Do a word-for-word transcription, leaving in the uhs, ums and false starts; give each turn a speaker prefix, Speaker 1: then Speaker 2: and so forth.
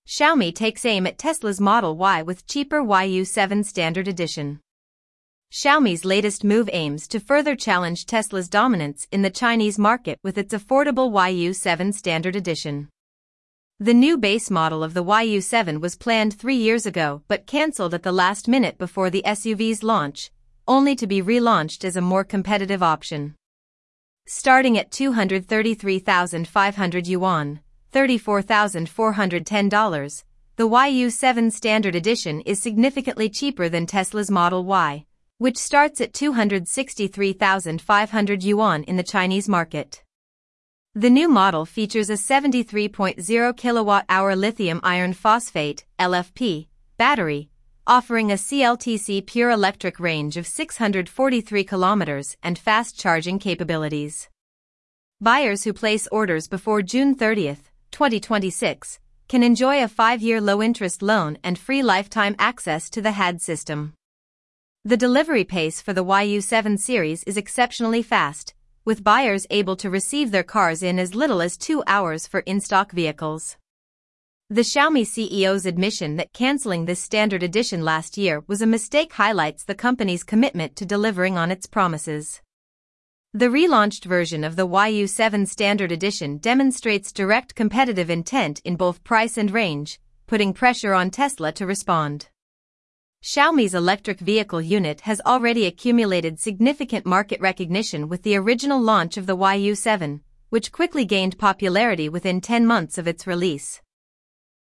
Speaker 1: Xiaomi takes aim at Tesla's Model Y with cheaper Y U seven Standard Edition. Xiaomi's latest move aims to further challenge Tesla's dominance in the Chinese market with its affordable Y U seven Standard Edition. The new base model of the Y U seven was planned three years ago but cancelled at the last minute before the S U V's launch, only to be relaunched as a more competitive option. Starting at two hundred thirty-three thousand five hundred yuan, thirty-four thousand four hundred ten dollars, the Y U seven Standard Edition is significantly cheaper than Tesla's Model Y, which starts at two hundred sixty-three thousand five hundred yuan in the Chinese market. The new model features a seventy-three point zero kilowatt hour lithium iron phosphate (L F P) battery, offering a C L T C pure electric range of six hundred forty-three kilometers and fast charging capabilities. Buyers who place orders before June thirtieth, twenty twenty-six, can enjoy a five-year low-interest loan and free lifetime access to the H U D system. The delivery pace for the Y U seven series is exceptionally fast, with buyers able to receive their cars in as little as two hours for in-stock vehicles. The Xiaomi C E O's admission that cancelling this Standard Edition last year was a mistake highlights the company's commitment to delivering on its promises. The relaunched version of the Y U seven Standard Edition demonstrates direct competitive intent in both price and range, putting pressure on Tesla to respond. Xiaomi's electric vehicle unit has already accumulated significant market recognition with the original launch of the Y U seven, which quickly gained popularity within ten months of its release.